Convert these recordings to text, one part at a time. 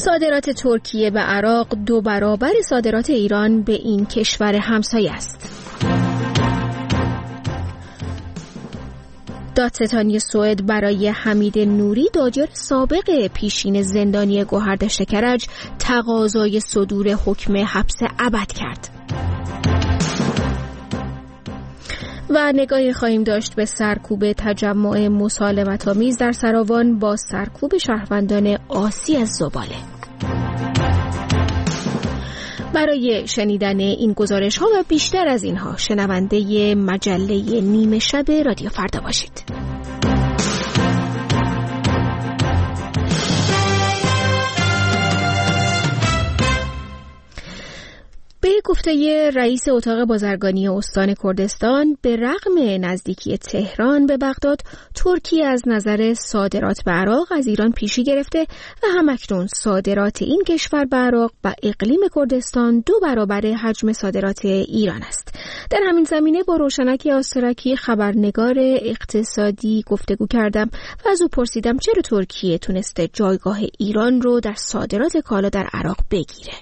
صادرات ترکیه به عراق 2 برابر صادرات ایران به این کشور همسایه است. دادستانی سوئد برای حمید نوری دادیار سابق پیشین زندانی گوهردشت کرج تقاضای صدور حکم حبس ابد کرد. و نگاهی خواهیم داشت به سرکوب تجمع مسالمت‌آمیز در سراوان با سرکوب شهروندان عاصی از زباله. برای شنیدن این گزارش‌ها و بیشتر از اینها شنونده مجله نیمه شب رادیو فردا باشید. به گفته رئیس اتاق بازرگانی استان کردستان، به رغم نزدیکی تهران به بغداد، ترکیه از نظر صادرات به عراق از ایران پیشی گرفته و همکنون صادرات این کشور به عراق و اقلیم کردستان 2 برابر حجم صادرات ایران است. در همین زمینه با روشنک آسترکی خبرنگار اقتصادی گفتگو کردم و از او پرسیدم چرا ترکیه تونسته جایگاه ایران رو در صادرات کالا در عراق بگیره.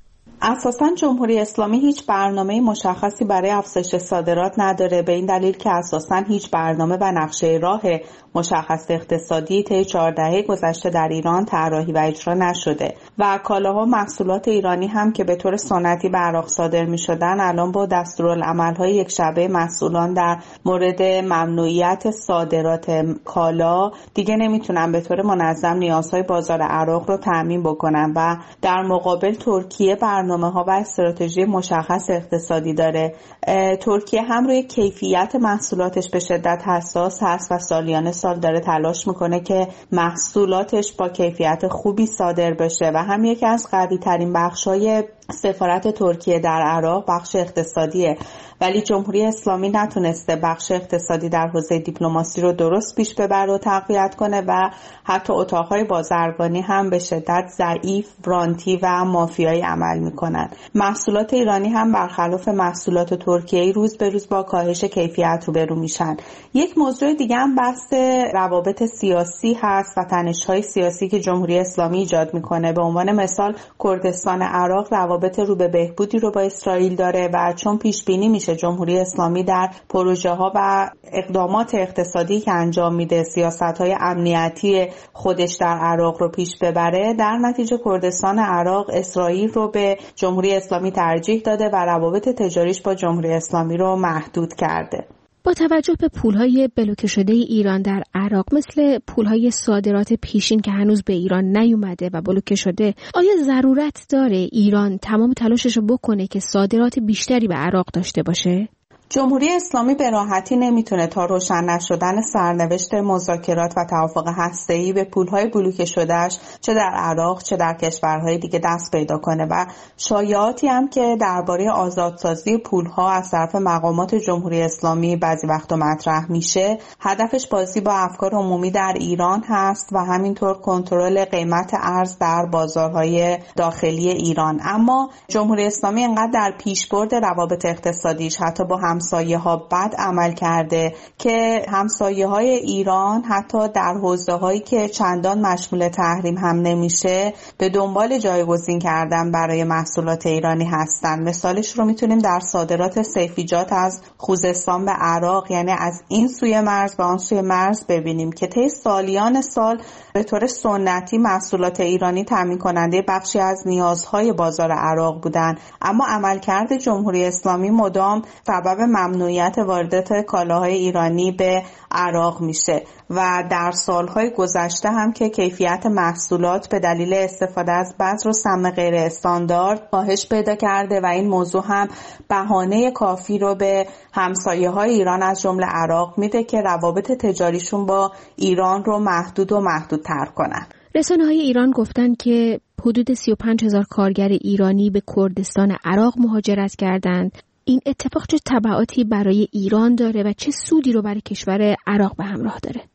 اساساً جمهوری اسلامی هیچ برنامه مشخصی برای افزایش صادرات نداره، به این دلیل که اساساً هیچ برنامه و نقشه راه مشخص اقتصادی طی 4 دهه گذشته در ایران طراحی و اجرا نشده و کالاها و محصولات ایرانی هم که به طور سنتی به عراق صادر می‌شدن الان با دستورالعمل‌های یک شبه مسئولان در مورد ممنوعیت صادرات کالا دیگه نمیتونن به طور منظم نیازهای بازار عراق رو تامین بکنن و در مقابل ترکیه برنامه‌ها و استراتژی مشخص اقتصادی داره. ترکیه هم روی کیفیت محصولاتش به شدت حساس هست و سالیانه سال داره تلاش میکنه که محصولاتش با کیفیت خوبی صادر بشه و هم یکی از قوی ترین بخشای سفارت ترکیه در عراق بخش اقتصادیه، ولی جمهوری اسلامی نتونسته بخش اقتصادی در حوزه دیپلماسی رو درست پیش ببره و تقویت کنه و حتی اتاقهای بازرگانی هم به شدت ضعیف، رانتی و مافیایی عمل میکنن. محصولات ایرانی هم برخلاف محصولات ترکیه‌ای روز به روز با کاهش کیفیت روبرو میشن. یک موضوع دیگه هم بحث روابط سیاسی هست و تنش‌های سیاسی که جمهوری اسلامی ایجاد میکنه. به عنوان مثال کردستان عراق روابط رو به بهبودی رو با اسرائیل داره و چون پیش بینی میشه جمهوری اسلامی در پروژه ها و اقدامات اقتصادی که انجام میده سیاست های امنیتی خودش در عراق رو پیش ببره، در نتیجه کردستان عراق اسرائیل رو به جمهوری اسلامی ترجیح داده و روابط تجاریش با جمهوری اسلامی رو محدود کرده. با توجه به پولهای بلوکه شده ایران در عراق مثل پولهای صادرات پیشین که هنوز به ایران نیومده و بلوکه شده، آیا ضرورت داره ایران تمام تلاشش رو بکنه که صادرات بیشتری به عراق داشته باشه؟ جمهوری اسلامی به راحتی نمیتونه تا روشن نشدن سرنوشت مذاکرات و توافق هسته‌ای به پولهای بلوکه شدهش چه در عراق چه در کشورهای دیگه دست پیدا کنه و شایعاتی هم که درباره آزادسازی پولها از طرف مقامات جمهوری اسلامی بعضی وقتا مطرح میشه، هدفش بازی با افکار عمومی در ایران هست و همینطور کنترل قیمت ارز در بازارهای داخلی ایران. اما جمهوری اسلامی انقدر در پیشبرد روابط اقتصادیش حتی با همسایه ها بد عمل کرده که همسایه های ایران حتی در حوزه هایی که چندان مشمول تحریم هم نمیشه به دنبال جایگزین کردن برای محصولات ایرانی هستن. مثالش رو میتونیم در صادرات سیفیجات از خوزستان به عراق، یعنی از این سوی مرز به آن سوی مرز ببینیم که طی سالیان سال به طور سنتی محصولات ایرانی تامین کننده بخشی از نیازهای بازار عراق بودن، اما عملکرد جمهوری اسلامی مدام سبب ممنوعیت واردات کالاهای ایرانی به عراق میشه و در سالهای گذشته هم که کیفیت محصولات به دلیل استفاده از بذر و سم غیر استاندارد کاهش پیدا کرده و این موضوع هم بهانه کافی رو به همسایه‌های ایران از جمله عراق میده که روابط تجاریشون با ایران رو محدودتر کنن. رسانه‌های ایران گفتن که حدود 35,000 کارگر ایرانی به کردستان عراق مهاجرت کردند. این اتفاق چه تبعاتی برای ایران داره و چه سودی رو برای کشور عراق به همراه داره؟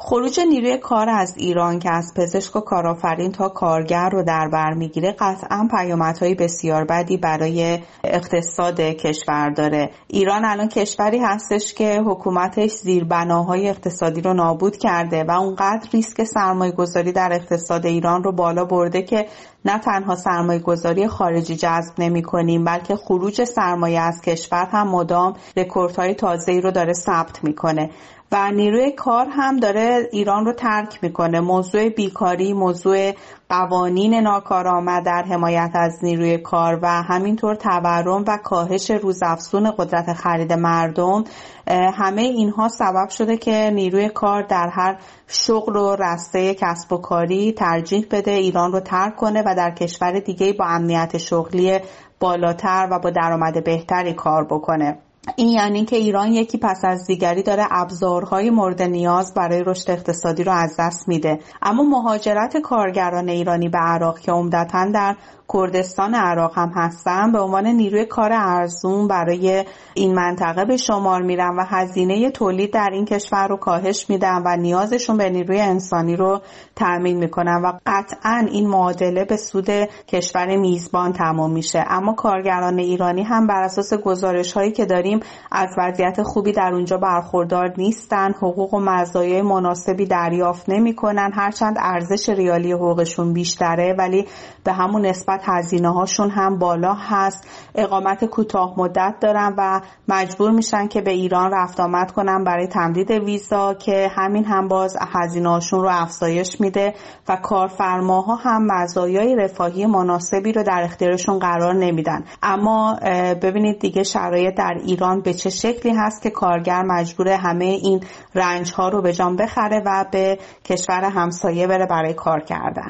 خروج نیروی کار از ایران که از پزشک و کارآفرین تا کارگر رو در بر میگیره قطعاً پیامدهای بسیار بدی برای اقتصاد کشور داره. ایران الان کشوری هستش که حکومتش زیربناهای اقتصادی رو نابود کرده و اونقدر ریسک سرمایه‌گذاری در اقتصاد ایران رو بالا برده که نه تنها سرمایه‌گذاری خارجی جذب نمی‌کنیم بلکه خروج سرمایه از کشور هم مدام رکوردهای تازه‌ای رو داره ثبت می‌کنه و نیروی کار هم داره ایران رو ترک میکنه. موضوع بیکاری، موضوع قوانین ناکارآمد در حمایت از نیروی کار و همینطور تورم و کاهش روزافزون قدرت خرید مردم، همه اینها سبب شده که نیروی کار در هر شغل و رسته کسب و کاری ترجیح بده ایران رو ترک کنه و در کشور دیگه با امنیت شغلی بالاتر و با درآمد بهتری کار بکنه. این یعنی که ایران یکی پس از دیگری داره ابزارهای مورد نیاز برای رشد اقتصادی رو از دست میده. اما مهاجرت کارگران ایرانی به عراق که عمدتاً در کردستان عراق هم هستن به عنوان نیروی کار ارزون برای این منطقه به شمار میرن و هزینه تولید در این کشور رو کاهش میدن و نیازشون به نیروی انسانی رو تامین میکنن و قطعاً این معادله به سود کشور میزبان تمام میشه. اما کارگران ایرانی هم بر اساس گزارش هایی که داریم از وضعیت خوبی در اونجا برخوردار نیستن، حقوق و مزایای مناسبی دریافت نمیکنن، هرچند ارزش ریالی حقوقشون بیشتره ولی به همون نسبت هزینه هاشون هم بالا هست، اقامت کوتاه مدت دارن و مجبور میشن که به ایران رفت آمد کنن برای تمدید ویزا که همین هم باز هزینه هاشون رو افزایش میده و کارفرماها هم مزایای رفاهی مناسبی رو در اختیارشون قرار نمیدن. اما ببینید دیگه شرایط در ایران به چه شکلی هست که کارگر مجبور همه این رنج ها رو به جان بخره و به کشور همسایه بره برای کار کردن.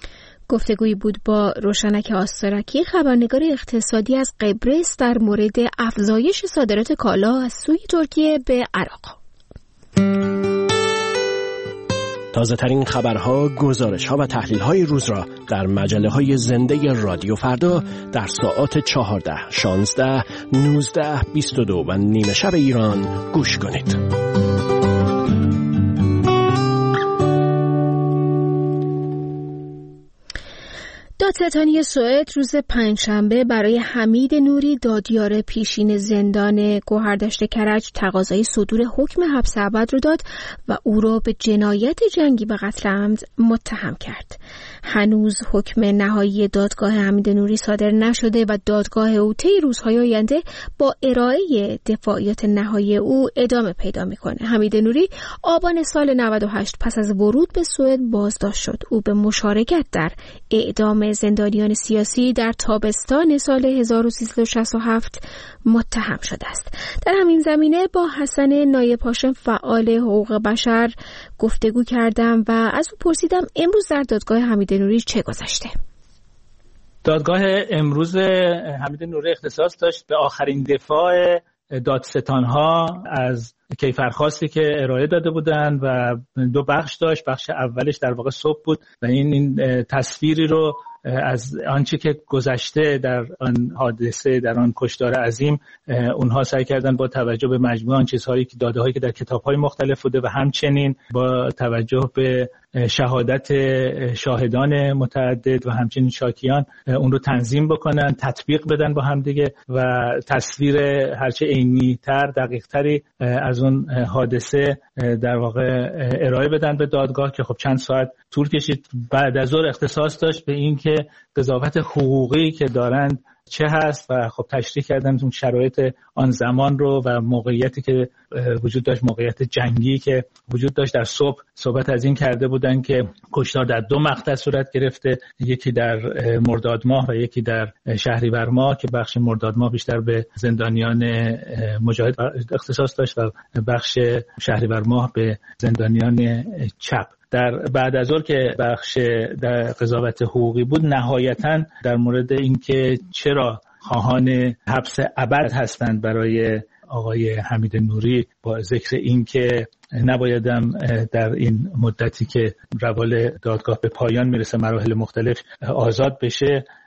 گفتگویی بود با روشنک آسترکی، خبرنگار اقتصادی از قبرس در مورد افزایش صادرات کالا از سوی ترکیه به عراق. تازه ترین خبرها، گزارش‌ها و تحلیل‌های روز را در مجله‌های زنده رادیو فردا در ساعات 14, 16, 19, 22 و نیمه شب ایران گوش کنید. دادستانی سوئد روز پنجشنبه برای حمید نوری دادیار پیشین زندان گوهردشت کرج تقاضای صدور حکم حبس ابد رو داد و او را به جنایت جنگی به قتل عمد متهم کرد. هنوز حکم نهایی دادگاه حمید نوری صادر نشده و دادگاه او طی روزهای آینده با ارائه دفاعیات نهایی او ادامه پیدا میکنه. حمید نوری آبان سال 98 پس از ورود به سوئد بازداشت شد. او به مشارکت در اعدام زندانیان سیاسی در تابستان سال 1367 متهم شده است. در همین زمینه با حسن نایب هاشم فعال حقوق بشر گفتگو کردم و از او پرسیدم امروز در دادگاه حمید نوری چه گذشته. دادگاه امروز حمید نوری اختصاص داشت به آخرین دفاع دادستانها از کیفرخواستی که ارائه داده بودند و دو بخش داشت. بخش اولش در واقع صبح بود و این تصویری رو از آنچه که گذشته در آن حادثه، در آن کشتار عظیم، اونها سعی کردن با توجه به مجموع آن چیزهایی که داده‌هایی که در کتاب‌های مختلف بوده و همچنین با توجه به شهادت شاهدان متعدد و همچنین شاکیان اون رو تنظیم بکنن، تطبیق بدن با همدیگه و تصویر هرچه عینی‌تر، دقیق‌تری از اون حادثه در واقع ارائه بدن به دادگاه که خب چند ساعت طول کشید. بعد از ظهر اختصاص داشت به این که قضاوت حقوقی که دارند چه هست و خب تشریح کردن اون شرایط آن زمان رو و موقعیتی که وجود داشت، موقعیت جنگی که وجود داشت. در صبح صحبت از این کرده بودن که کشتار در دو مقطع صورت گرفته، یکی در مرداد ماه و یکی در شهریور ماه که بخش مرداد ماه بیشتر به زندانیان مجاهد اختصاص داشت و بخش شهریور ماه به زندانیان چپ. در بعد از ظهر که بخش در قضاوت حقوقی بود، نهایتاً در مورد اینکه چرا خواهان حبس ابد هستند برای آقای حمید نوری با ذکر اینکه نبایدم در این مدتی که روال دادگاه به پایان میرسه مراحل مختلف آزاد بشه،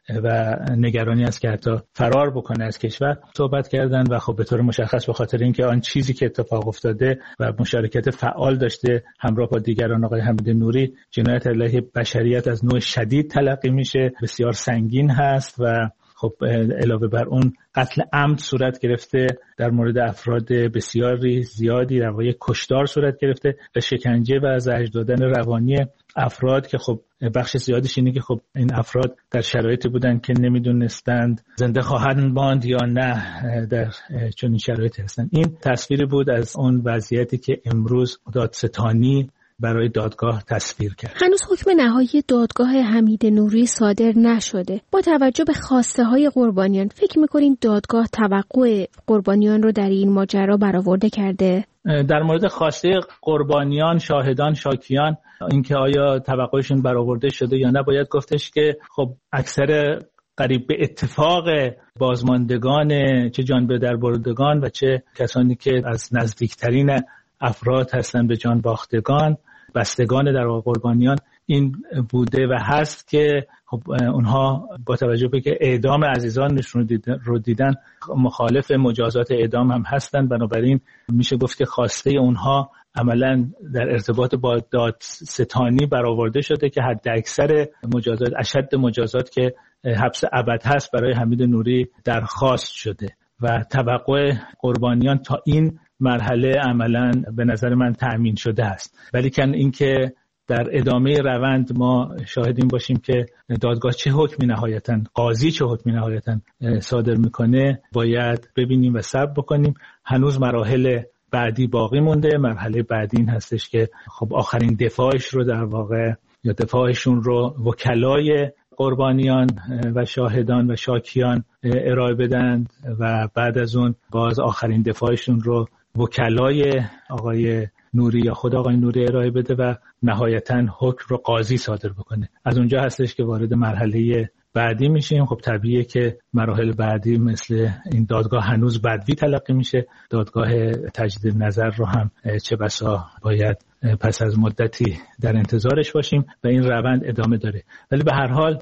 و نگرانی است که حتی فرار بکنه از کشور صحبت کردن و خب به طور مشخص به خاطر اینکه آن چیزی که اتفاق افتاده و مشارکت فعال داشته همراه با دیگران آقای حمید نوری، جنایت علیه بشریت از نوع شدید تلقی میشه، بسیار سنگین هست و خب علاوه بر اون قتل عمد صورت گرفته، در مورد افراد بسیاری زیادی در واقع کشتار صورت گرفته و شکنجه و زجر دادن روانی افراد که خب بخش زیادش اینه که خب این افراد در شرایطی بودن که نمیدونستند زنده خواهند ماند یا نه در چنین شرایطی هستن. این تصویری بود از اون وضعیتی که امروز دادستانی برای دادگاه تصویر کرد. هنوز حکم نهایی دادگاه حمید نوری صادر نشده. با توجه به خواسته های قربانیان فکر میکنین دادگاه توقع قربانیان رو در این ماجرا برآورده کرده؟ در مورد خواسته قربانیان، شاهدان، شاکیان، اینکه آیا توقعشون برآورده شده یا نه، باید گفتش که خب اکثر قریب به اتفاق بازماندگان، چه جان به در بردگان و چه کسانی که از نزدیکترین افراد هستن به جان باختگان، بستگان در واقع قربانیان، این بوده و هست که خب اونها با توجه به که اعدام عزیزانشون رو دیدن مخالف مجازات اعدام هم هستن. بنابراین میشه گفت که خواسته اونها عملا در ارتباط با دادستانی برآورده شده که حد اکثر مجازات، اشد مجازات که حبس ابد هست برای حمید نوری درخواست شده و توقع قربانیان تا این مرحله عملاً به نظر من تأمین شده است. ولی کن اینکه در ادامه روند ما شاهدیم باشیم که دادگاه چه حکمی نهایتاً، قاضی چه حکمی نهایتاً صادر میکنه باید ببینیم و صبر بکنیم. هنوز مراحل بعدی باقی مونده. مرحله بعدی این هستش که خب آخرین دفاعش رو در واقع یا دفاعشون رو وکلای قربانیان و شاهدان و شاکیان ارائه بدن و بعد از اون باز آخرین دفاعشون رو وکلای آقای نوری یا خود آقای نوری ارائه بده و نهایتاً حکم رو قاضی صادر بکنه. از اونجا هستش که وارد مرحله بعدی میشیم. خب طبیعیه که مراحل بعدی مثل این دادگاه هنوز بدوی تلقی میشه. دادگاه تجدید نظر رو هم چه بسا باید پس از مدتی در انتظارش باشیم و این روند ادامه داره. ولی به هر حال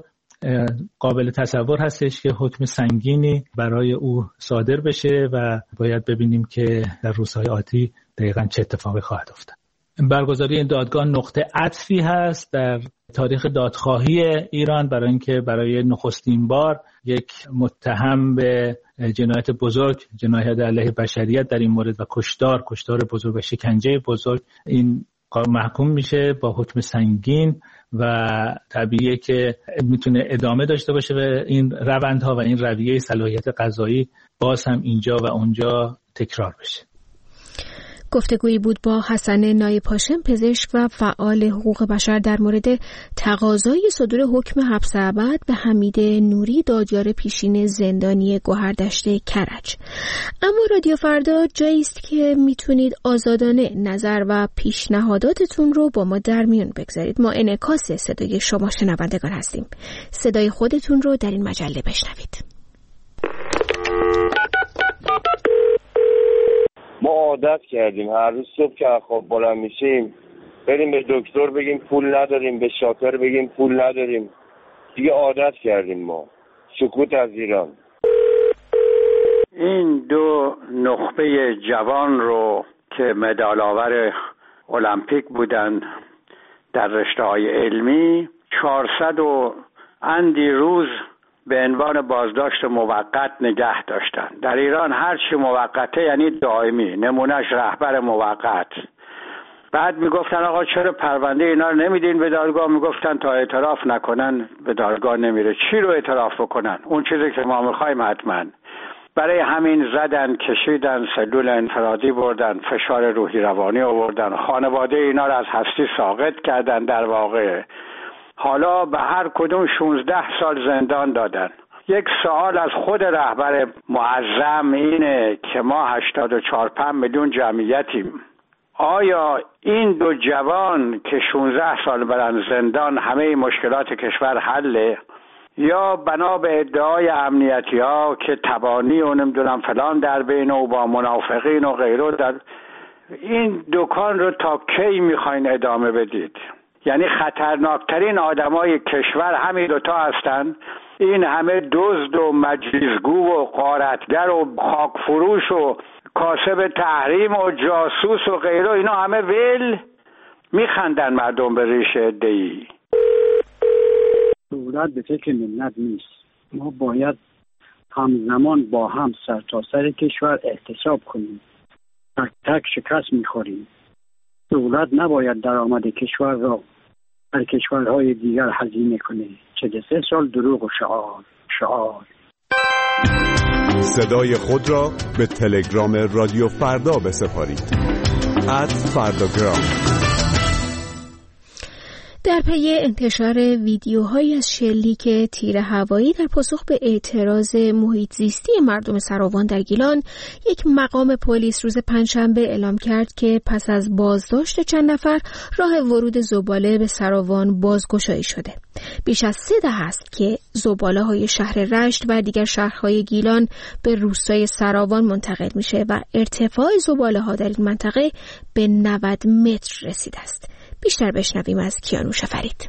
قابل تصور هستش که حکم سنگینی برای او صادر بشه و باید ببینیم که در روزهای آتی دقیقاً چه اتفاقی خواهد افتاد. برگزاری این دادگاه نقطه عطفی هست در تاریخ دادخواهی ایران، برای اینکه برای نخستین بار یک متهم به جنایت بزرگ، جنایت علیه بشریت در این مورد و کشتار بزرگ و شکنجه بزرگ، این محکوم میشه با حکم سنگین و طبیعیه که میتونه ادامه داشته باشه به این روندها و این رویه صلاحیت قضایی باز هم اینجا و اونجا تکرار بشه. گفتگویی بود با حسن نایب هاشم، پزشک و فعال حقوق بشر در مورد تقاضای صدور حکم حبس ابد به حمید نوری، دادیار پیشین زندانی گوهردشت کرج. اما رادیو فردا جایی است که میتونید آزادانه نظر و پیشنهاداتتون رو با ما در میون بگذارید. ما انعکاس صدای شما شنوندگان هستیم. صدای خودتون رو در این مجله بشنوید. ما عادت کردیم هر روز صبح که خواب بلند میشیم بریم به دکتر بگیم پول نداریم، به شاکر بگیم پول نداریم. دیگه عادت کردیم ما. سکوت از ایران. این دو نخبه جوان رو که مدال آور المپیک بودن در رشته‌های علمی 400 و اندی روز به عنوان بازداشت موقت نگه داشتن. در ایران هر چی موقته یعنی دائمی، نمونهش رهبر موقت. بعد میگفتن آقا چرا پرونده اینا رو نمیدین به دادگاه؟ میگفتن تا اعتراف نکنن به دادگاه نمیره. چی رو اعتراف بکنن؟ اون چیزی که ما میخوایم حتما. برای همین زدن، کشیدن، سلول انفرادی بردن، فشار روحی روانی آوردن، خانواده اینا رو از هستی ساقط کردن در واقع. حالا به هر کدوم 16 سال زندان دادن. یک سوال از خود رهبر معظم اینه که ما 84-85 میلیون جمعیتیم. آیا این دو جوان که 16 سال برن زندان همه مشکلات کشور حله؟ یا بنا به ادعای امنیتی ها که تبانی و نمیدونم فلان در بین و با منافقین و غیره در این دکان رو تا کی میخواین ادامه بدید؟ یعنی خطرناکترین آدمای کشور همین دوتا هستن این همه دزد و مجلسگو و غارتگر و خاکفروش و کاسب تحریم و جاسوس و غیره، اینا همه ول میخندن مردم به ریش عده‌ای. دولت به فکر ملت نیست. ما باید همزمان با هم سرتاسر کشور احتساب کنیم. تک تک شکست میخوریم. دولت نباید درآمد کشور را در کشورهای دیگر هزینه کنه. 43 سال دروغ و شعار. صدای خود را به تلگرام رادیو فردا بسپارید. @فرداگرام. در پی انتشار ویدیوهایی از شلیک تیر هوایی در پاسخ به اعتراض محیط زیستی مردم سراوان در گیلان، یک مقام پلیس روز پنجشنبه اعلام کرد که پس از بازداشت چند نفر راه ورود زباله به سراوان بازگشایی شده. بیش از 3 دهه است که زباله‌های شهر رشت و دیگر شهرهای گیلان به روستای سراوان منتقل میشه و ارتفاع زباله‌ها در این منطقه به 90 متر رسیده است. بیشتر بشنویم از کیانوش فرید.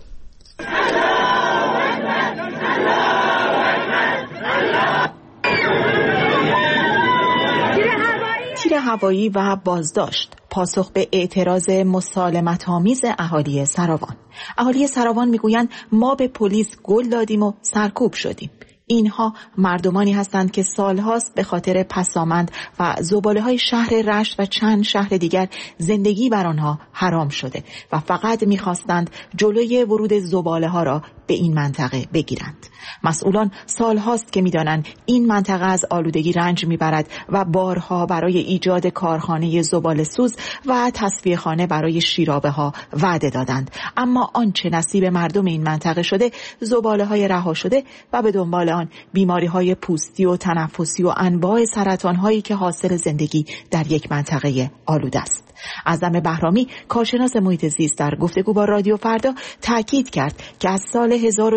تیر هوایی و بازداشت پاسخ به اعتراض مسالمت‌آمیز اهالی سراوان. اهالی سراوان میگویند ما به پلیس گل دادیم و سرکوب شدیم. اینها مردمانی هستند که سالهاست به خاطر پسامند و زباله‌های شهر رشت و چند شهر دیگر زندگی بر آنها حرام شده و فقط می‌خواستند جلوی ورود زباله‌ها را به این منطقه بگیرند. مسئولان سالهاست که می‌دانند این منطقه از آلودگی رنج می‌برد و بارها برای ایجاد کارخانه زباله‌سوز و تصفیه‌خانه برای شیرابه‌ها وعده دادند، اما آنچه نصیب مردم این منطقه شده زباله‌های رها شده و به دنبال آن بیماری‌های پوستی و تنفسی و انواع سرطان‌هایی که حاصل زندگی در یک منطقه آلوده است. اعظم بهرامی کارشناس محیط زیست در گفتگو با رادیو فردا تاکید کرد که از سال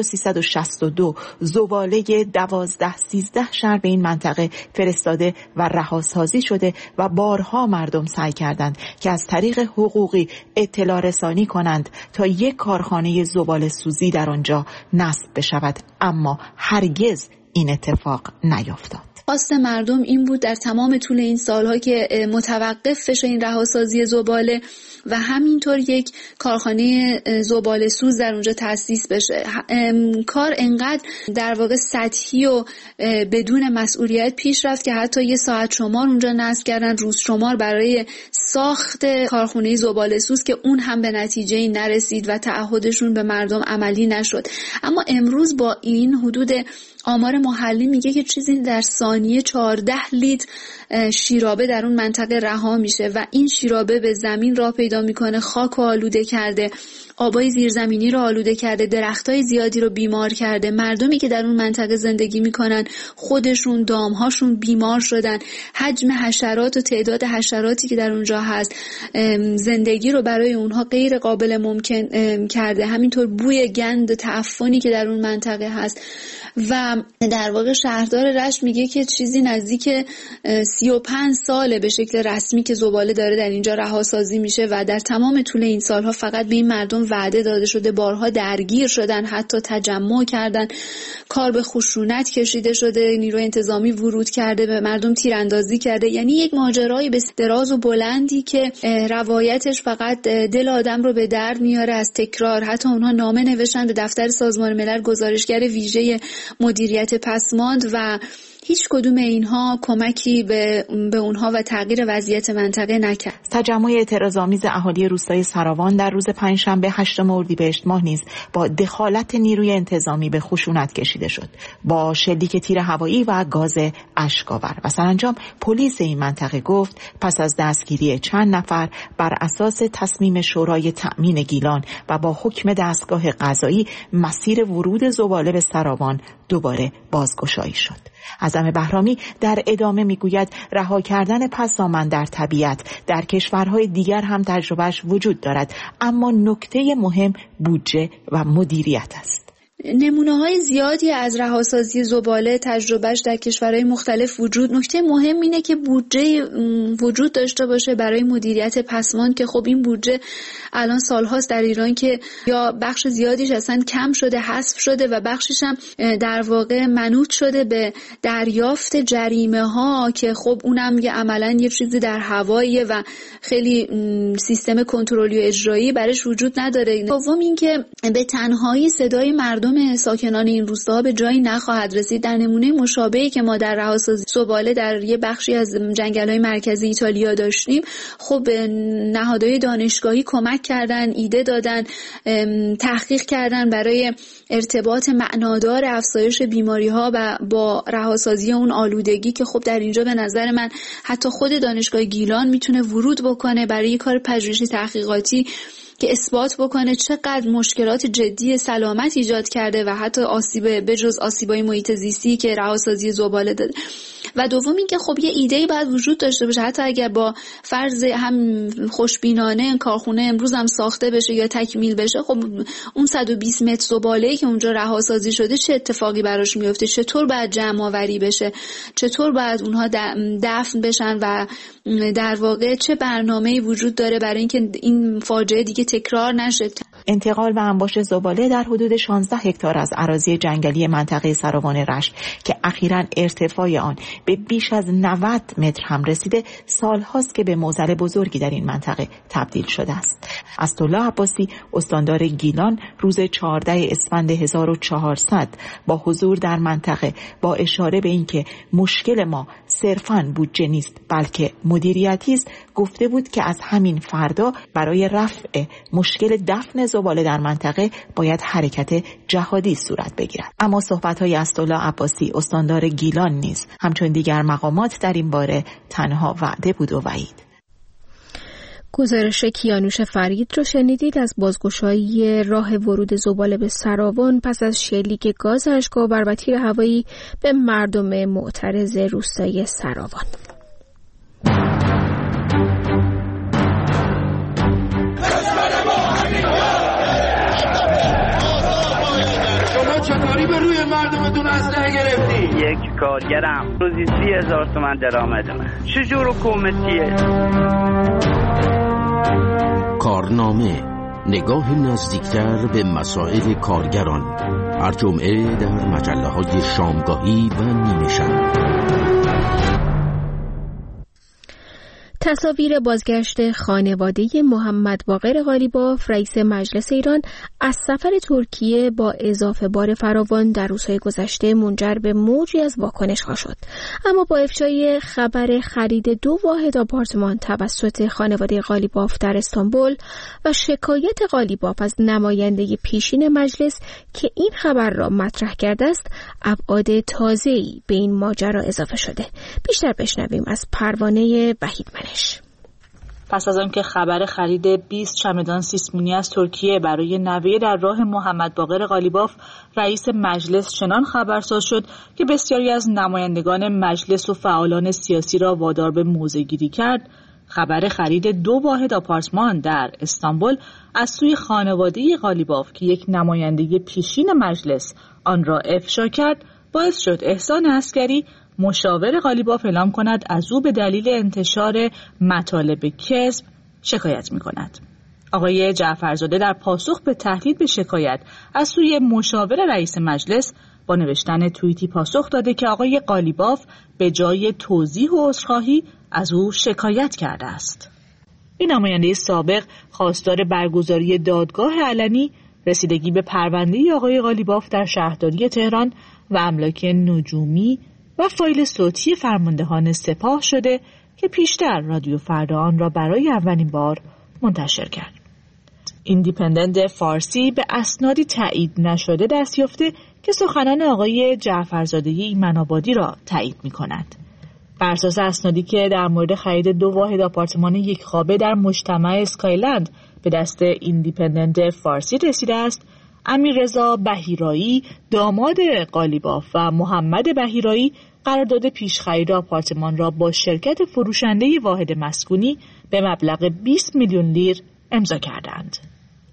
1362 زباله 12-13 شهر به این منطقه فرستاده و رهاسازی شده و بارها مردم سعی کردند که از طریق حقوقی اطلاع رسانی کنند تا یک کارخانه زباله سوزی در آنجا نصب بشود، اما هرگز این اتفاق نیفتاد. خواست مردم این بود در تمام طول این سالها که متوقف بشه این رهاسازی زباله و همینطور یک کارخانه زباله سوز در اونجا تأسیس بشه. کار انقدر در واقع سطحی و بدون مسئولیت پیش رفت که حتی یه ساعت شمار اونجا نصب کردن، روز شمار برای ساخت کارخانه زباله سوز که اون هم به نتیجه‌ای نرسید و تعهدشون به مردم عملی نشد. اما امروز با این حدود آمار محلی میگه که چیزی در ثانیه 14 لیتر شیرابه در اون منطقه رها میشه و این شیرابه به زمین راه پیدا میکنه، خاک رو آلوده کرده، آبای زیرزمینی رو آلوده کرده، درختای زیادی رو بیمار کرده. مردمی که در اون منطقه زندگی میکنن خودشون، دامهاشون بیمار شدن. حجم حشرات و تعداد حشراتی که در اونجا هست زندگی رو برای اونها غیر قابل ممکن کرده. همینطور بوی گند تعفنی که در اون منطقه هست و در واقع شهردار رشت میگه که چیزی نزدیک 35 ساله به شکل رسمی که زباله داره در اینجا رهاسازی میشه و در تمام طول این سالها فقط به این مردم وعده داده شده، بارها درگیر شدن، حتی تجمع کردن، کار به خشونت کشیده شده، نیروی انتظامی ورود کرده، به مردم تیراندازی کرده. یعنی یک ماجرای به دراز و بلندی که روایتش فقط دل آدم رو به درد میاره از تکرار. حتی اونها نامه نوشتن به دفتر سازمان ملل، گزارشگر ویژه مدیریت پسماند و هیچ کدوم اینها کمکی به اونها و تغییر وضعیت منطقه نکرد. تجمع اعتراض‌آمیز اهالی روستای سراوان در روز پنجشنبه 8 اردیبهشت ماه نیز با دخالت نیروی انتظامی به خشونت کشیده شد، با شلیک تیر هوایی و گاز اشک‌آور و سرانجام پلیس این منطقه گفت پس از دستگیری چند نفر بر اساس تصمیم شورای تأمین گیلان و با حکم دستگاه قضایی مسیر ورود زباله به سراوان دوباره بازگشایی شد. اعظم بهرامی در ادامه میگوید رها کردن پسامند در طبیعت در کشورهای دیگر هم تجربهش وجود دارد، اما نکته مهم بودجه و مدیریت است. نمونه‌های زیادی از رهاسازی زباله تجربهش در کشورهای مختلف وجود. نکته مهم اینه که بودجه وجود داشته باشه برای مدیریت پسماند که خب این بودجه الان سالهاست در ایران که یا بخش زیادیش اصلا کم شده، حذف شده و بخشش هم در واقع منوط شده به دریافت جریمه ها که خب اونم یه عملاً یه چیزی در هواییه و خیلی سیستم کنترلی و اجرایی برش وجود نداره. دوم این که به تنهایی صدای مردم ساکنان این روستاها به جایی نخواهد رسید. در نمونه مشابهی که ما در رهاسازی زباله در یه بخشی از جنگل‌های مرکزی ایتالیا داشتیم، خب نهادهای دانشگاهی کمک کردن، ایده دادن، تحقیق کردن برای ارتباط معنادار افزایش بیماری‌ها و با رهاسازی اون آلودگی که خب در اینجا به نظر من حتی خود دانشگاه گیلان میتونه ورود بکنه برای یه کار پژوهشی تحقیقاتی که اثبات بکنه چقدر مشکلات جدی سلامت ایجاد کرده و حتی آسیب بجز آسیبای محیط زیستی که رهاسازی زباله داده. و دوم این که خب یه ایده‌ای باید وجود داشته باشه، حتی اگر با فرض هم خوشبینانه کارخونه امروز هم ساخته بشه یا تکمیل بشه، خب اون 120 متر زباله‌ای که اونجا رهاسازی شده چه اتفاقی براش میفته، چطور باید جمع آوری بشه، چطور باید اونها دفن بشن و در واقع چه برنامه‌ای وجود داره برای اینکه این فاجعه دیگه تکرار نشه. انتقال و انباش زباله در حدود 16 هکتار از اراضی جنگلی منطقه سراوان رشت که اخیراً ارتفاع آن به بیش از 90 متر هم رسیده، سالهاست که به معضل بزرگی در این منطقه تبدیل شده است. اسدالله عباسی استاندار گیلان روز 14 اسفند 1400 با حضور در منطقه با اشاره به اینکه مشکل ما صرفاً بودجه نیست بلکه مدیریتی است، گفته بود که از همین فردا برای رفع مشکل دفن زباله در منطقه باید حرکت جهادی صورت بگیرد. اما صحبت‌های اسدالله عباسی استاندار گیلان نیز همچون دیگر مقامات در این باره تنها وعده بود و وعید. گزارش کیانوش فرید رو شنیدید از بازگشایی راه ورود زباله به سراوان پس از شلیک گاز اشک‌آور و تیر هوایی به مردم معترض روستای سراوان. چطوری به روی مردمتون اسلحه گرفتی؟ یک کارگرم روزی 30,000 تومان درآمدمه. چجور حکومتیه؟ کارنامه، نگاه نزدیکتر به مسائل کارگران، هر جمعه در مجله‌های شامگاهی و نیمه شب. تصاویر بازگشت خانواده محمد باقر قالیباف رئیس مجلس ایران از سفر ترکیه با اضافه بار فراوان در روزهای گذشته منجر به موجی از واکنش‌ها شد. اما با افشای خبر خرید 2 واحد آپارتمان توسط خانواده قالیباف در استانبول و شکایت قالیباف از نماینده پیشین مجلس که این خبر را مطرح کرده است، ابعاد تازه‌ای به این ماجرا اضافه شده. بیشتر بشنویم از پروانه وحید منش. پس از آنکه خبر خرید 20 چمدان سیسمونی از ترکیه برای نوه در راه محمد باقر قالیباف رئیس مجلس چنان خبرساز شد که بسیاری از نمایندگان مجلس و فعالان سیاسی را وادار به موضع‌گیری کرد، خبر خرید 2 واحد آپارتمان در استانبول از سوی خانواده قالیباف که یک نماینده پیشین مجلس آن را افشا کرد، باعث شد احسان عسکری مشاور قالیباف اعلام کند از او به دلیل انتشار مطالب کذب شکایت می کند. آقای جعفرزاده در پاسخ به تهدید به شکایت از سوی مشاور رئیس مجلس با نوشتن توییتی پاسخ داده که آقای قالیباف به جای توضیح و عذرخواهی از او شکایت کرده است. این نماینده سابق خواستار برگزاری دادگاه علنی، رسیدگی به پرونده آقای قالیباف در شهرداری تهران و املاک نجومی و فایل صوتی فرماندهان سپاه شده که پیشتر رادیو فردا آن را برای اولین بار منتشر کرد. ایندیپندنت فارسی به اسنادی تایید نشده دست یافته که سخنان آقای جعفرزاده ایمن‌آبادی را تایید می‌کند. بر اساس اسنادی که در مورد خرید 2 واحد آپارتمان یک خوابه در مجتمع اسکایلند به دست ایندیپندنت فارسی رسیده است، امیررضا بهیرایی داماد قالیباف و محمد بهیرایی قرارداد پیش خرید آپارتمان را با شرکت فروشنده واحد مسکونی به مبلغ 20 میلیون لیر امضا کردند.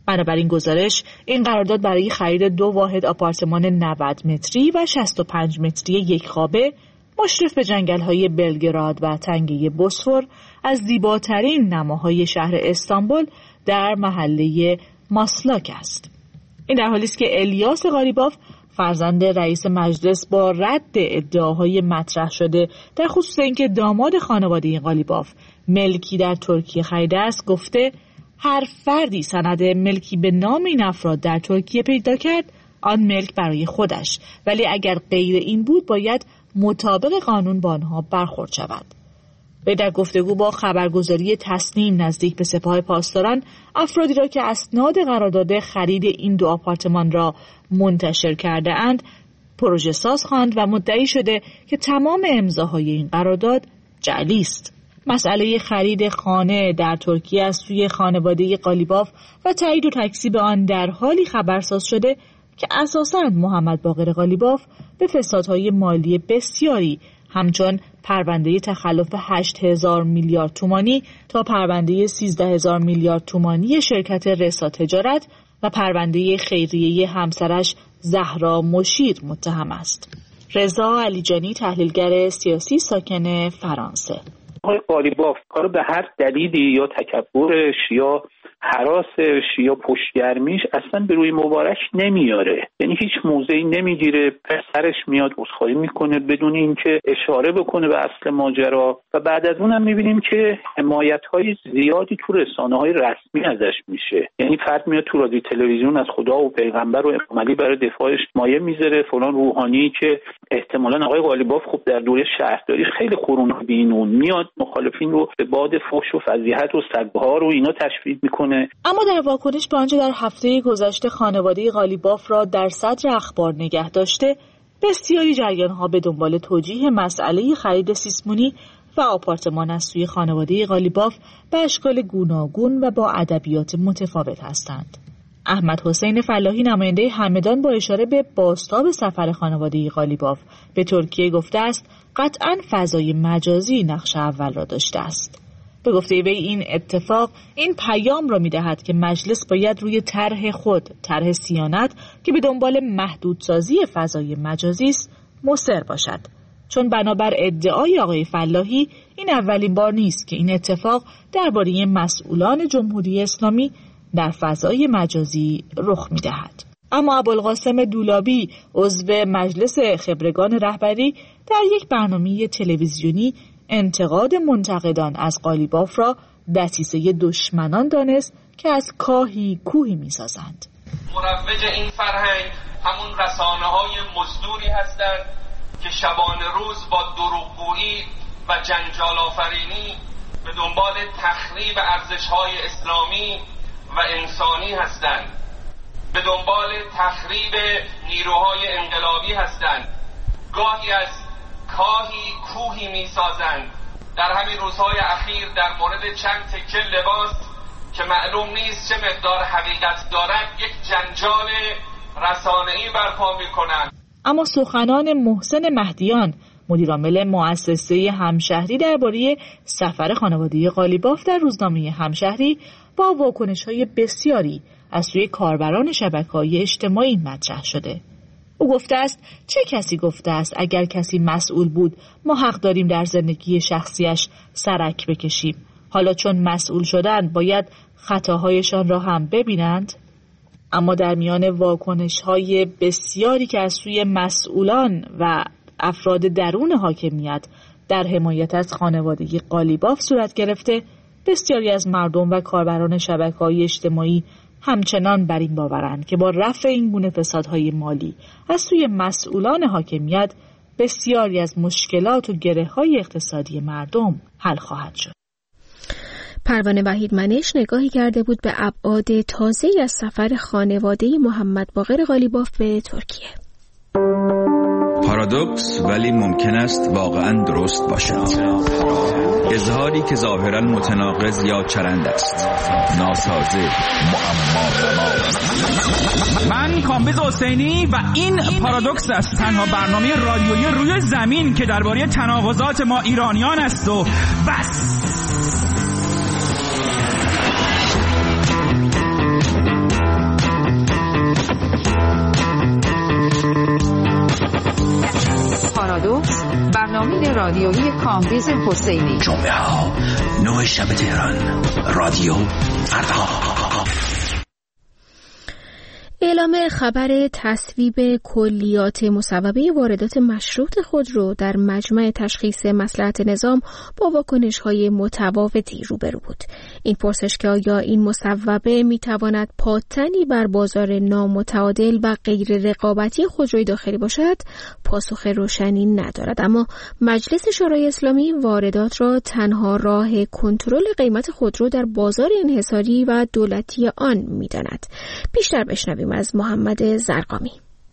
بنابراین گزارش این قرارداد برای خرید 2 واحد آپارتمان 90 متری و 65 متری یک خوابه مشرف به جنگل‌های بلگراد و تنگه بوسفور از زیباترین نماهای شهر استانبول در محله ماسلاک است. این در حالی است که الیاس قالیباف فرزند رئیس مجلس با رد ادعاهای مطرح شده در خصوص اینکه داماد خانواده قالیباف ملکی در ترکیه خریده است گفته هر فردی سند ملکی به نام این افراد در ترکیه پیدا کرد آن ملک برای خودش، ولی اگر غیر این بود باید مطابق قانون با آنها برخورد شود. وی در گفتگو با خبرگزاری تسنیم نزدیک به سپاه پاسداران افرادی را که اسناد قرارداد خرید این 2 آپارتمان را منتشر کرده اند پروژه ساز خواند و مدعی شده که تمام امضاهای این قرارداد جعلی است. مسئله خرید خانه در ترکیه از سوی خانواده قالیباف و تایید و تکذیب آن در حالی خبرساز شده که اساساً محمد باقر قالیباف به فسادهای مالی بسیاری همچون پرونده تخلف 8,000 میلیارد تومانی تا پرونده 13,000 میلیارد تومانی شرکت رسا تجارت و پرونده خیریه همسرش زهرا مشیر متهم است. رضا علیجانی تحلیلگر سیاسی ساکن فرانسه: آقای قالیباف کارو به هر دلیلی یا تکبرش یا هراسش یا پشتگرمیش اصلا به روی مبارک نمیاره، یعنی هیچ موضعی نمیگیره، پسرش میاد عذرخواهی میکنه بدون اینکه اشاره بکنه به اصل ماجرا و بعد از اونم میبینیم که حمایت‌های زیادی تو رسانه‌های رسمی ازش میشه، یعنی فرد میاد تو رادیو تلویزیون از خدا و پیغمبر و امامعلی برای دفاعش مایه میذاره، فلان روحانی که احتمالاً آقای قالیباف خب در دوره شهرداری خیلی قرون بینون میاد مخالفین رو به باد فحش و فضیحت و سگ‌ها رو اینا تشویق میکنه. اما در واکنش به آنچه در هفته گذشته خانواده قالیباف را در صدر اخبار نگه داشته، بسیاری جریان‌ها به دنبال توجیه مسئله خرید سیسمونی و آپارتمان از سوی خانواده قالیباف به اشکال گوناگون و با ادبیات متفاوت هستند. احمد حسین فلاحی نماینده همدان با اشاره به بازتاب سفر خانواده قالیباف به ترکیه گفته است قطعاً فضای مجازی نقش اول را داشته است. به گفته وی این اتفاق این پیام را می‌دهد که مجلس باید روی طرح خود، طرح صیانت که به دنبال محدودسازی فضای مجازی است، مصر باشد، چون بنابر ادعای آقای فلاحی این اولین بار نیست که این اتفاق درباره مسئولان جمهوری اسلامی در فضای مجازی رخ می‌دهد. اما ابوالقاسم دولابی عضو مجلس خبرگان رهبری در یک برنامه تلویزیونی انتقاد منتقدان از قالیباف را دسیسه دشمنان دانست که از کاهی کوهی می‌سازند. مروج این فرهنگ همون رسانه‌های مزدوری هستند که شبانه روز با دروغگویی و جنجال آفرینی به دنبال تخریب ارزش‌های اسلامی و انسانی هستند، به دنبال تخریب نیروهای انقلابی هستند، گاهی از کاهی کوهی می‌سازند. در همین روزهای اخیر در مورد چند تکه لباس که معلوم نیست چه مقدار حقیقت دارد یک جنجال رسانه‌ای برپا می‌کنند. اما سخنان محسن مهدیان مدیرعامل مؤسسه همشهری درباره سفر خانواده قالیباف در روزنامه همشهری با واکنش‌های بسیاری از سوی کاربران شبکه‌های اجتماعی مطرح شده. او گفته است چه کسی گفته است اگر کسی مسئول بود ما حق داریم در زندگی شخصیش سرک بکشیم، حالا چون مسئول شدن باید خطاهایشان را هم ببینند؟ اما در میان واکنش‌های بسیاری که از سوی مسئولان و افراد درون حاکمیت در حمایت از خانواده قالیباف صورت گرفته، بسیاری از مردم و کاربران شبکه‌های اجتماعی همچنان بر این باورند که با رفع این گونه فسادهای مالی از سوی مسئولان حاکمیت بسیاری از مشکلات و گره‌های اقتصادی مردم حل خواهد شد. پروانه وحیدمنش نگاهی کرده بود به ابعاد تازه‌ای از سفر خانواده محمد باقر قالیباف به ترکیه. پارادوکس ولی ممکن است واقعاً درست باشد. اظهاری که ظاهراً متناقض یا چرند است، ناسازه، معما. من کامبیز حسینی و این پارادوکس است، تنها برنامه رادیویی روی زمین که درباره تناقضات ما ایرانیان است و بس. سرزمین رادیویی کامبیز حسینی. جمعه ها 9 شب تهران. رادیو فردا. اعلام خبر تصویب کلیات مصوبه واردات مشروط خودرو در مجمع تشخیص مصلحت نظام با واکنش‌های متفاوتی روبرو بود. این پرسش که آیا این مصوبه می‌تواند پادتنی بر بازار نامتعادل و غیر رقابتی خودروی داخلی باشد، پاسخ روشنی ندارد. اما مجلس شورای اسلامی واردات را تنها راه کنترل قیمت خودرو در بازار انحصاری و دولتی آن می‌داند. بیشتر بشنویم از محمد زرقامی.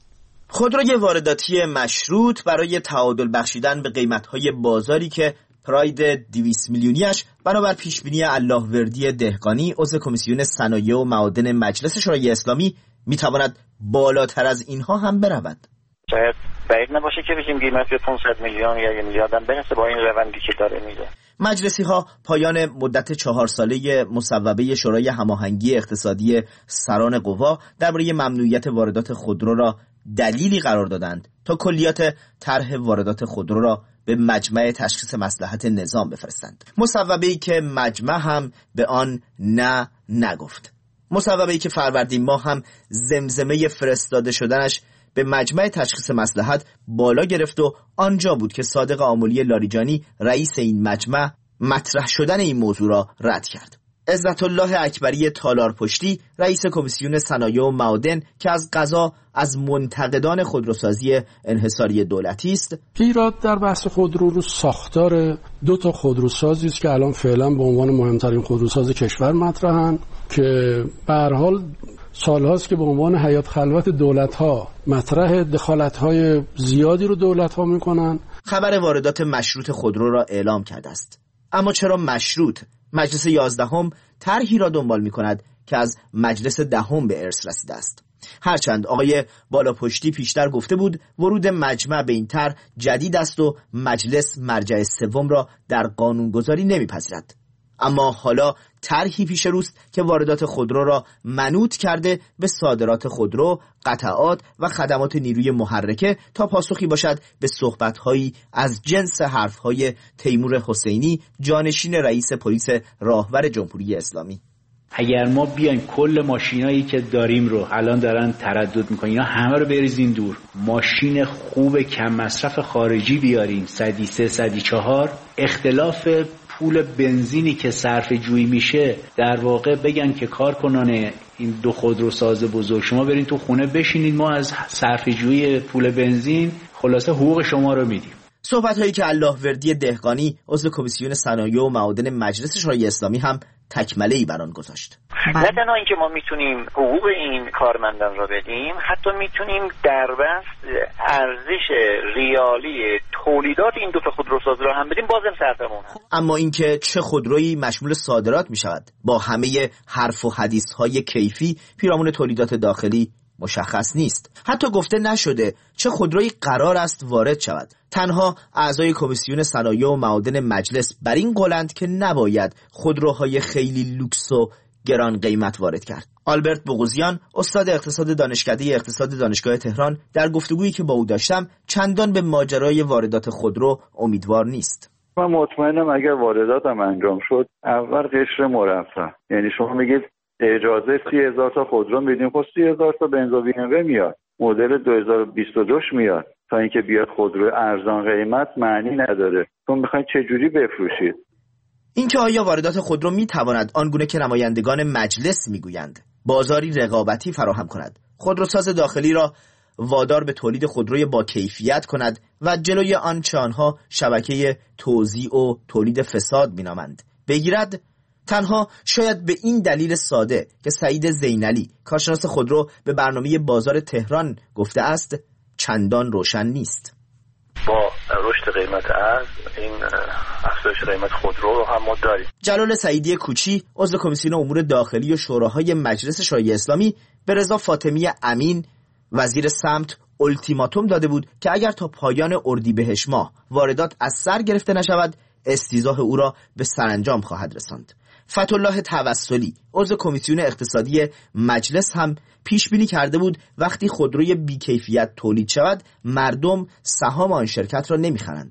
خودروی وارداتی مشروط برای تعادل بخشیدن به قیمت‌های بازاری که پراید 200 میلیونیش بنابر پیشبینی اللهوردی دهقانی عضو کمیسیون صنایع و معادن مجلس شورای اسلامی میتواند بالاتر از اینها هم برود. شاید بعید نباشه که بگیم قیمت 500 میلیون یا 1 میلیارد هم برسه با این روندی که داره میده. مجلسی ها پایان مدت 4 ساله مصوبه شورای هماهنگی اقتصادی سران قوا درباره ممنوعیت واردات خودرو را دلیلی قرار دادند تا کلیات طرح واردات خودرو را به مجمع تشخیص مصلحت نظام بفرستند. مصوبه‌ای که مجمع هم به آن نه نگفت. مصوبه‌ای که فروردین ماه هم زمزمه فرستاده شدنش به مجمع تشخیص مصلحت بالا گرفت و آنجا بود که صادق آملی لاریجانی رئیس این مجمع مطرح شدن این موضوع را رد کرد. عزت الله اکبری تالارپشتی رئیس کمیسیون صنایع و معادن که از قضا از منتقدان خودروسازی انحصاری دولتی است، ایراد در بحث خودرو رو ساختار 2 تا خودروسازی است که الان فعلا به عنوان مهمترین خودروساز کشور مطرحن که به هر حال سالهاست که به عنوان حیات خلوت دولت‌ها مطرح دخالت‌های زیادی رو دولت‌ها می‌کنن. خبر واردات مشروط خودرو را اعلام کرده است. اما چرا مشروط؟ مجلس 11 طرحی را دنبال می‌کند که از مجلس 10 به ارث رسیده است. هرچند آقای بالاپشتی پیشتر گفته بود ورود مجمع به این طرح جدید است و مجلس مرجع سوم را در قانونگذاری نمی‌پذیرد. اما حالا طرحی پیش روست که واردات خودرو را منوط کرده به صادرات خودرو، قطعات و خدمات نیروی محرکه تا پاسخی باشد به صحبت‌هایی از جنس حرف‌های تیمور حسینی، جانشین رئیس پلیس راهور جمهوری اسلامی. اگر ما بیایم کل ماشینایی که داریم رو الان دارن تردد میکنن، اینا همه رو بریزین دور، ماشین خوب کم مصرف خارجی بیاریم 103 104، اختلاف پول بنزینی که صرف جویی میشه در واقع بگن که کارکنان این 2 خودروساز بزرگ شما برین تو خونه بشینید، ما از صرف جویی پول بنزین خلاصه حقوق شما رو میدیم. صحبت هایی که اللهوردی دهقانی عضو کمیسیون صنایع و معادن مجلس شورای اسلامی هم تکمله‌ای بر آن گذاشت. نه تنها اینکه ما میتونیم حقوق این کارمندان را بدیم، حتی میتونیم در بست ارزش ریالی تولیدات این 2 تا خودروساز را هم بدیم، بازم صرفمون. اما اینکه چه خودرویی مشمول صادرات میشود با همه حرف و حدیث‌های کیفی پیرامون تولیدات داخلی مشخص نیست. حتی گفته نشده چه خودرویی قرار است وارد شود. تنها اعضای کمیسیون صنایع و معادن مجلس بر این قولند که نباید خودروهای خیلی لوکس و گران قیمت وارد کرد. آلبرت بوغوزیان استاد اقتصاد دانشکده اقتصاد دانشگاه تهران در گفتگویی که با او داشتم چندان به ماجرای واردات خودرو امیدوار نیست. من مطمئنم اگر واردات هم انجام شد اول قشر مرفه، یعنی شما میگید اجازه 30,000 تا خودرو میدیم، خب 30,000 تا بنز و BMW میاد، مدل 2022 میاد، تا اینکه بیاد خودرو ارزان قیمت معنی نداره. تو میخواید چه جوری بفروشید؟ اینکه آیا واردات خودرو میتواند آنگونه که نمایندگان مجلس میگویند بازاری رقابتی فراهم کند، خودروساز داخلی را وادار به تولید خودروی با کیفیت کند و جلوی آنچه آنها شبکه توزیع و تولید فساد مینامند بگیرد؟ تنها شاید به این دلیل ساده که سعید زینعلی کارشناس خودرو به برنامه بازار تهران گفته است چندان روشن نیست. با رشد قیمت ارز این افزایش قیمت خودرو رو هم ما داریم. جلال سعیدی کوچی عضو کمیسیون امور داخلی و شوراهای مجلس شورای اسلامی به رضا فاطمی امین وزیر سمت التیماتوم داده بود که اگر تا پایان اردیبهشت ماه واردات از سر گرفته نشود استیضاح او را به سرانجام خواهد رساند. فتح‌الله توسلی عضو کمیسیون اقتصادی مجلس هم پیش بینی کرده بود وقتی خودروی بیکیفیت تولید شود مردم سهام آن شرکت را نمیخرند.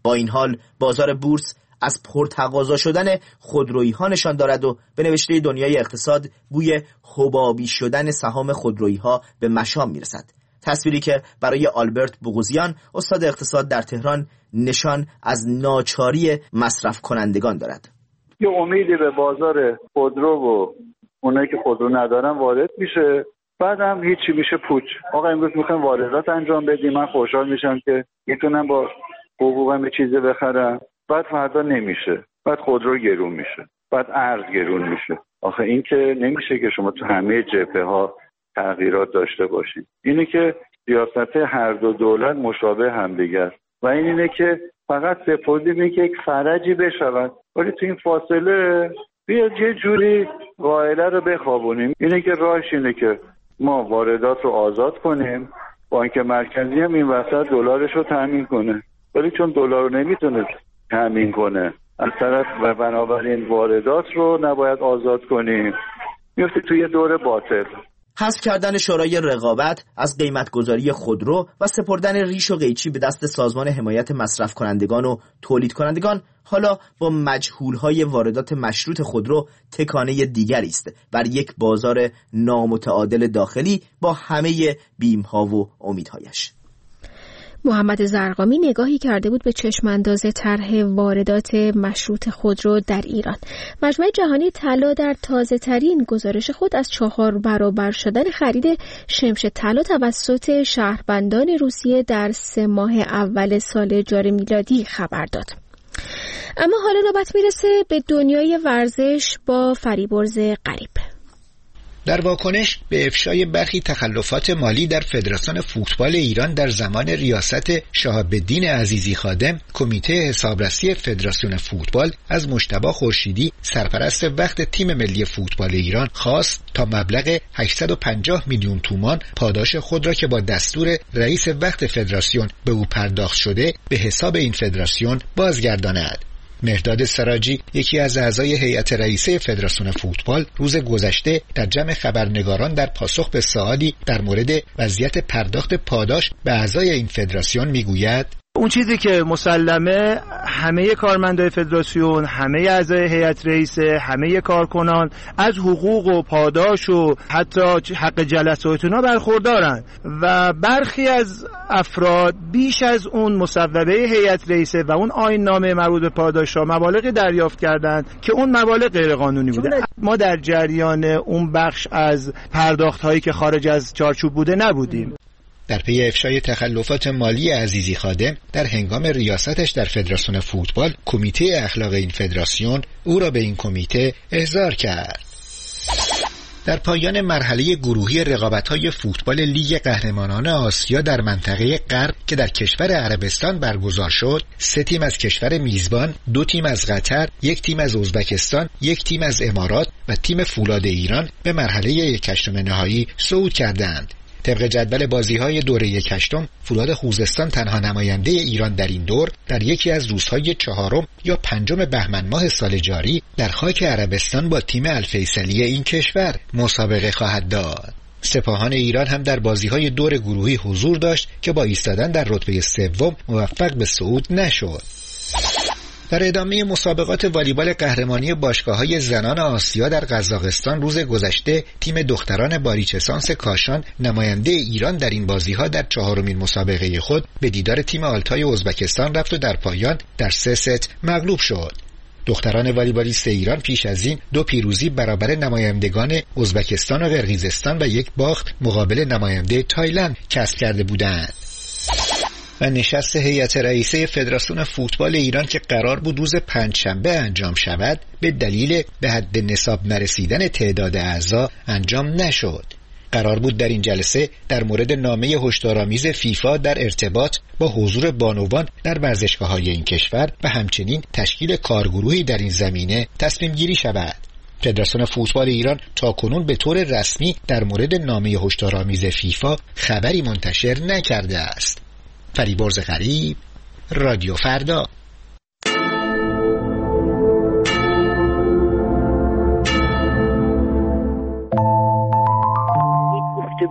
با این حال بازار بورس از پرتقاضا شدن خودرویی ها نشان دارد و به نوشته دنیای اقتصاد بوی حبابی شدن سهام خودرویی ها به مشام میرسد. تصویری که برای آلبرت بوغوزیان استاد اقتصاد در تهران نشان از ناچاری مصرف کنندگان دارد. یه امیدی به بازار خودرو و اونایی که خودرو ندارن وارد میشه، بعد هم هیچی میشه پوچ. آقا امروز میخوایم واردات انجام بدیم، من خوشحال میشم که میتونم با حقوقم یه چیزی بخرم، بعد فردا نمیشه، بعد خودرو گرون میشه، بعد ارز گرون میشه. آخه این که نمیشه که شما تو همه جبهه ها تغییرات داشته باشید. اینه که سیاست هر دو دولت مشابه همدیگه است و اینه که فقط سپردیم که یک فرجی بشود، ولی تو این فاصله بیا یه جوری قاعده رو بخوابونیم. اینه که راهش اینه که ما واردات رو آزاد کنیم، بانک مرکزی هم این وسط دلارش رو تامین کنه، ولی چون دلار رو نمیتونه تامین کنه از طرف و بنابراین واردات رو نباید آزاد کنیم، میفته توی دور باطل. حذف کردن شورای رقابت از قیمتگذاری خودرو و سپردن ریش و قیچی به دست سازمان حمایت مصرف کنندگان و تولید کنندگان حالا با مجهول‌های واردات مشروط خودرو تکانه دیگری است بر یک بازار نامتعادل داخلی با همه بیم‌ها و امیدهایش. محمد زرقامی نگاهی کرده بود به چشمانداز طرح واردات مشروط خودرو در ایران. مجمع جهانی طلا در تازه‌ترین گزارش خود از 4 برابر شدن خرید شمش طلا توسط شهربندان روسیه در 3 ماه اول سال جاری میلادی خبر داد. اما حالا نوبت میرسه به دنیای ورزش با فریبرز غریب. در واکنش به افشای برخی تخلفات مالی در فدراسیون فوتبال ایران در زمان ریاست شهاب‌الدین عزیزی خادم، کمیته حسابرسی فدراسیون فوتبال از مجتبی خورشیدی سرپرست وقت تیم ملی فوتبال ایران خواست تا مبلغ 850 میلیون تومان پاداش خود را که با دستور رئیس وقت فدراسیون به او پرداخت شده به حساب این فدراسیون بازگرداند. مهرداد سراجی، یکی از اعضای هیئت رئیسه فدراسیون فوتبال، روز گذشته در جمع خبرنگاران در پاسخ به سوالی در مورد وضعیت پرداخت پاداش به اعضای این فدراسیون میگوید: اون چیزی که مسلمه همه کارمندای فدراسیون، همه اعضای هیئت رئیسه، همه کارکنان از حقوق و پاداش و حتی حق جلسات اونا برخوردارن و برخی از افراد بیش از اون مصوبه هیئت رئیسه و اون آیین نامه مربوط به پاداش‌ها مبالغ دریافت کردند که اون مبالغ غیر قانونی بوده. ما در جریان اون بخش از پرداخت‌هایی که خارج از چارچوب بوده نبودیم. در پی افشای تخلفات مالی عزیزی خادم در هنگام ریاستش در فدراسیون فوتبال، کمیته اخلاق این فدراسیون او را به این کمیته احضار کرد. در پایان مرحله گروهی رقابت‌های فوتبال لیگ قهرمانان آسیا در منطقه غرب که در کشور عربستان برگزار شد، 3 تیم از کشور میزبان، 2 تیم از قطر، 1 تیم از ازبکستان، 1 تیم از امارات و تیم فولاد ایران به مرحله 1/8 نهایی صعود کردند. طبق جدول بازی‌های دوره 1/8 فولاد خوزستان تنها نماینده ایران در این دور در یکی از روزهای 4 یا 5 بهمن ماه سال جاری در خاک عربستان با تیم الفیصلی این کشور مسابقه خواهد داد. سپاهان ایران هم در بازی‌های دور گروهی حضور داشت که با ایستادن در رتبه 3 موفق به صعود نشد. در ادامه مسابقات والیبال قهرمانی باشگاه‌های زنان آسیا در قزاقستان روز گذشته، تیم دختران باریچسانس کاشان نماینده ایران در این بازی‌ها در 4مین مسابقه خود به دیدار تیم آلتای ازبکستان رفت و در پایان در 3 ست مغلوب شد. دختران والیبالیست ایران پیش از این 2 پیروزی برابر نمایندگان ازبکستان و قرقیزستان و 1 باخت مقابل نماینده تایلند کسب کرده بودند. و نشست هیئت رئیسه فدراسیون فوتبال ایران که قرار بود روز 5 شنبه انجام شود به دلیل به حد نصاب نرسیدن تعداد اعضا انجام نشد. قرار بود در این جلسه در مورد نامه هشدارآمیز فیفا در ارتباط با حضور بانوان در ورزشگاه‌های این کشور و همچنین تشکیل کارگروهی در این زمینه تصمیم گیری شود. فدراسیون فوتبال ایران تاکنون به طور رسمی در مورد نامه هشدارآمیز فیفا خبری منتشر نکرده است. فریبرز غریب، رادیو فردا.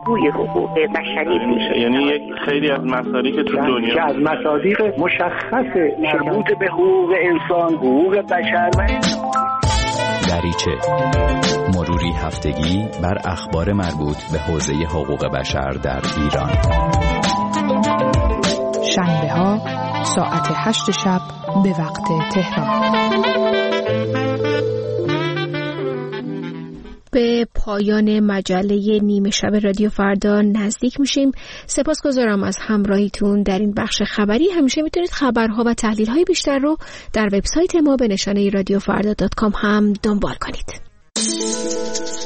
بازگوی حقوق بشری میشه. یعنی یک خیلی از مسائلی که تو دنیا که از مصادیق مشخص مربوط به حقوق انسان، حقوق بشر و دریچه، مروری هفتگی بر اخبار مربوط به حوزه حقوق بشر در ایران. شنبه ها ساعت 8 شب به وقت تهران. به پایان مجله نیمه شب رادیو فردا نزدیک میشیم. سپاسگزارم از همراهیتون در این بخش خبری. همیشه میتونید خبرها و تحلیل‌های بیشتر رو در وبسایت ما به نشانه radiofrda.com هم دنبال کنید.